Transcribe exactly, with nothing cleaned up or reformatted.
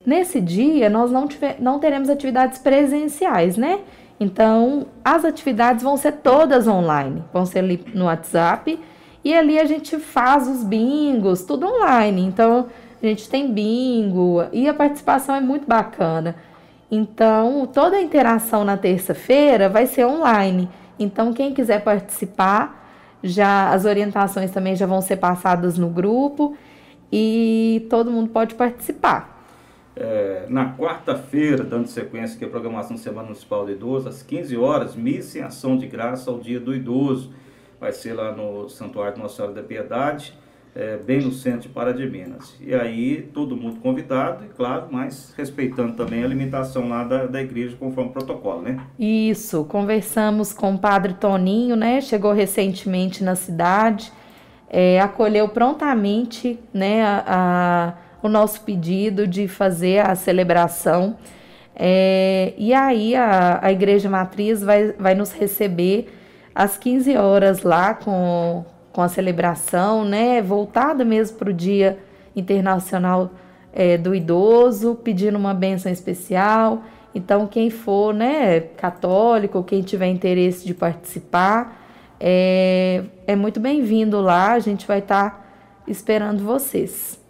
Nesse dia, nós não, tiver, não teremos atividades presenciais, né? Então, as atividades vão ser todas online, vão ser ali no WhatsApp, e ali a gente faz os bingos, tudo online. Então, a gente tem bingo, e a participação é muito bacana. Então, toda a interação na terça-feira vai ser online. Então, quem quiser participar, já as orientações também já vão ser passadas no grupo, e todo mundo pode participar. É, na quarta-feira, dando sequência aqui à programação da Semana Municipal do Idoso, às quinze horas, missa em ação de graça ao Dia do Idoso. Vai ser lá no Santuário de Nossa Senhora da Piedade, é, bem no centro de Pará de Minas. E aí, todo mundo convidado, e claro, mas respeitando também a limitação lá da, da igreja, conforme o protocolo, né? Isso, conversamos com o Padre Toninho, né? Chegou recentemente na cidade, é, acolheu prontamente, né, a, a o nosso pedido de fazer a celebração, é, e aí a, a Igreja Matriz vai, vai nos receber às quinze horas lá com, com a celebração, né, voltada mesmo para o Dia Internacional é, do Idoso, pedindo uma bênção especial. Então, quem for, né, católico, quem tiver interesse de participar, é, é muito bem-vindo lá, a gente vai estar esperando vocês.